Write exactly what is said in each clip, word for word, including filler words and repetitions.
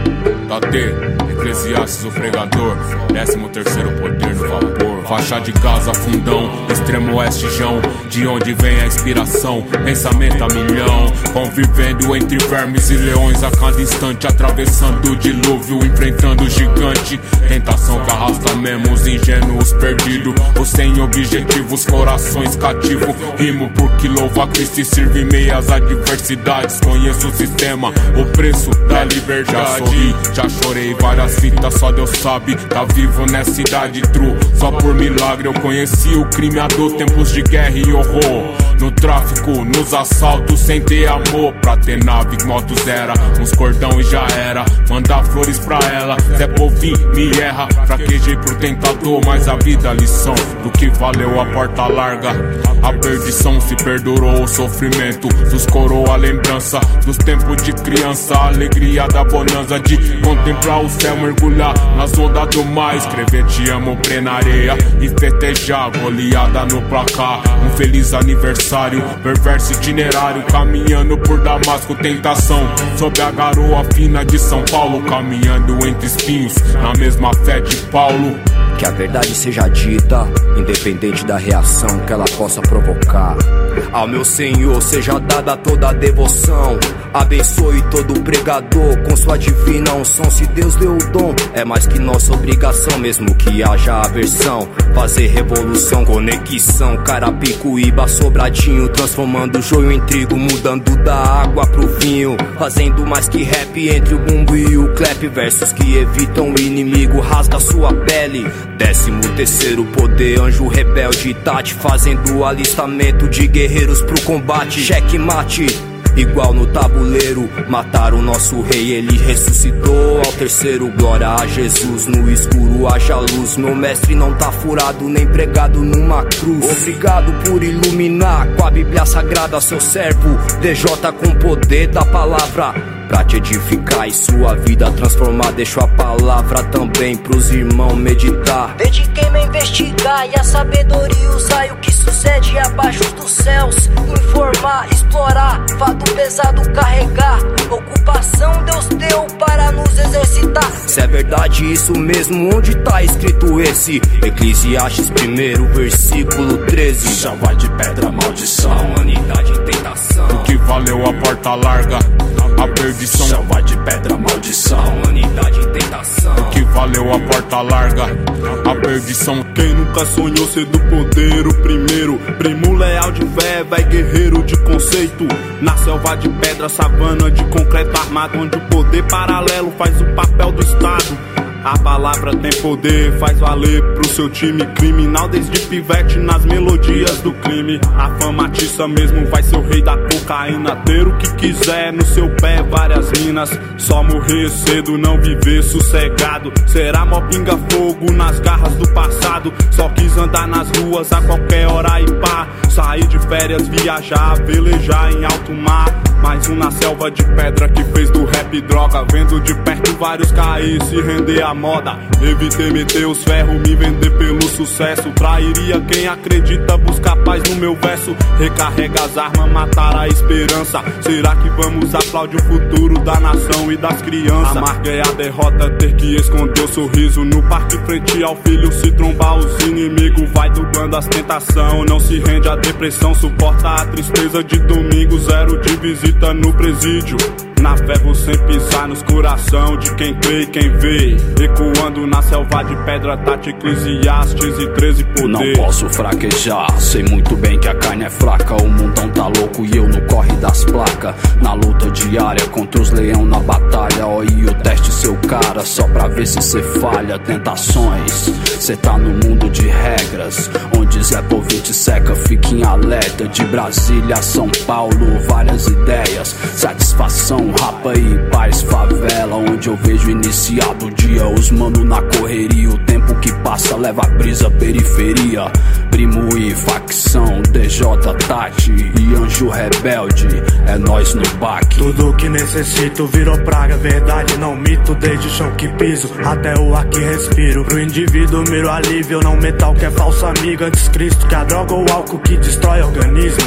T, Eclesiastes o pregador, décimo terceiro poder no vapor. Faixa de Gaza, fundão, extremo oeste, Jão, de onde vem a inspiração, pensamento a milhão. Convivendo entre vermes e leões a cada instante, atravessando o dilúvio, enfrentando o gigante. Tentação que arrasta mesmo os ingênuos perdidos, os sem objetivos, corações cativos. Rimo porque louvo a Cristo e sirvo em meias adversidades. Conheço o sistema, o preço da liberdade. Já sorri, já chorei várias fitas, só Deus sabe. Tá vivo nessa idade true, só por milagre eu conheci o crime a dor, tempos de guerra e horror. No tráfico, nos assaltos, sem ter amor. Pra ter nave, motos era, uns cordão e já era. Mandar flores pra ela, Zé Povinho me erra. Fraquejei pro tentador, mas a vida lição do que valeu a porta larga. A perdição se perdurou, o sofrimento dos coroa a lembrança dos tempos de criança, a alegria da bonança de contemplar o céu, mergulhar nas ondas do mar. Escrever te amo, pré na areia e festejar, goleada no placar. Um feliz aniversário, perverso itinerário, caminhando por Damasco, tentação sob a garoa fina de São Paulo, caminhando entre espinhos, na mesma fé de Paulo. Que a verdade seja dita, independente da reação que ela possa provocar. Ao meu Senhor seja dada toda a devoção. Abençoe todo pregador com sua divina unção. Se Deus deu o dom, é mais que nossa obrigação, mesmo que haja aversão. Fazer revolução, conexão, Carapicuíba, Sobradinho, transformando o joio em trigo, mudando da água pro vinho. Fazendo mais que rap entre o bumbo e o clap. Versos que evitam o inimigo, rasga sua pele. Décimo terceiro poder, anjo rebelde, Tati, fazendo alistamento de guerreiros pro combate. Checkmate, igual no tabuleiro, mataram o nosso rei, ele ressuscitou ao terceiro. Glória a Jesus, no escuro haja luz. Meu mestre não tá furado nem pregado numa cruz. Obrigado por iluminar com a Bíblia Sagrada seu servo D J, com poder da palavra pra te edificar e sua vida transformar. Deixo a palavra também pros irmãos meditar. Dediquei-me a investigar e a sabedoria usar, e o que sucede abaixo dos céus informar, explorar, fato pesado carregar. Ocupação Deus deu para nos exercitar. Se é verdade isso mesmo, onde tá escrito esse? Eclesiastes primeiro, versículo treze. Selva de pedra, maldição, humanidade em tentação. O que valeu a porta larga, a perdição. Selva de pedra, maldição, humanidade em tentação. O que valeu a porta larga, a perdição. Quem nunca sonhou ser do poder o primeiro? Primo leal de fé, vai guerreiro de conceito. Na selva de pedra, savana de concreto armado, onde o poder paralelo faz o papel do Estado. A palavra tem poder, faz valer pro seu time criminal, desde pivete nas melodias do crime. A fama atiça mesmo, vai ser o rei da cocaína, ter o que quiser no seu pé, várias minas. Só morrer cedo, não viver sossegado. Será mó pinga fogo nas garras do passado. Só quis andar nas ruas a qualquer hora e pá. Sair de férias, viajar, velejar em alto mar. Mais um na selva de pedra que fez do rap droga. Vendo de perto vários cair, se render à moda. Evitei meter os ferros, me vender pelo sucesso. Trairia quem acredita, buscar paz no meu verso. Recarrega as armas, matar a esperança. Será que vamos aplaudir o futuro da nação e das crianças? Amarga é a derrota, ter que esconder o sorriso. No parque frente ao filho, se trombar os inimigos. Vai dublando as tentação, não se rende à depressão. Suporta a tristeza de domingo, zero de visita no presídio. Na fé vou sem pisar nos coração de quem crê e quem vê. Ecoando na selva de pedra, Tati, Eclesiastes e treze poder. Não posso fraquejar, sei muito bem que a carne é fraca. O mundão tá louco e eu no corre das placas. Na luta diária contra os leão na batalha. Ó, e o teste seu cara, só pra ver se cê falha. Tentações, cê tá no mundo de regras, onde Zé Povinho te seca, fica em alerta. De Brasília a São Paulo, várias ideias, satisfação, rapa e paz, favela, onde eu vejo iniciado o dia. Os mano na correria, o tempo que passa leva a brisa, periferia. Primo e facção, D J, Tati e anjo rebelde, é nós no baque. Tudo que necessito virou praga, verdade não mito. Desde o chão que piso até o ar que respiro. Pro indivíduo miro alívio, não metal que é falso amigo. Antes Cristo que a droga ou álcool que destrói organismo.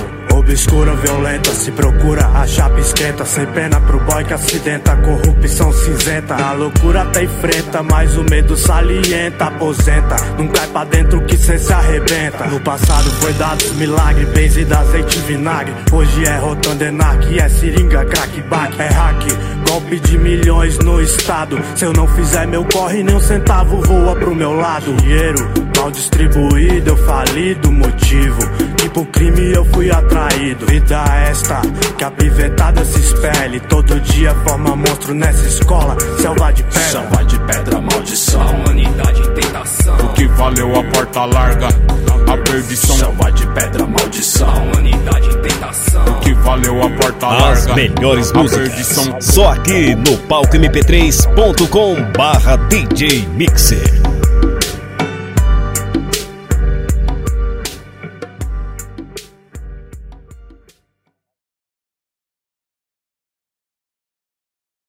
obscura, violenta, se procura, a chapa esquenta. Sem pena pro boy que acidenta, corrupção cinzenta. Na loucura até enfrenta, mas o medo salienta. Aposenta, não cai pra dentro que cê se arrebenta. No passado foi dados milagre, benzido, azeite e vinagre. Hoje é rotandenac, é seringa, crack, back. É hack, golpe de milhões no estado. Se eu não fizer meu corre, nem um centavo voa pro meu lado. Dinheiro mal distribuído, eu fali do motivo que pro crime eu fui atraído. Vida esta, que a pivetada se espelhe. Todo dia forma monstro nessa escola. Selva de pedra, selva de pedra, maldição. A humanidade em tentação. O que valeu a porta larga, a perdição. Selva de pedra, maldição. A humanidade em tentação. O que valeu a porta As larga, melhores a músicas perdição. só aqui no palco m p três ponto com barra D J Mixer.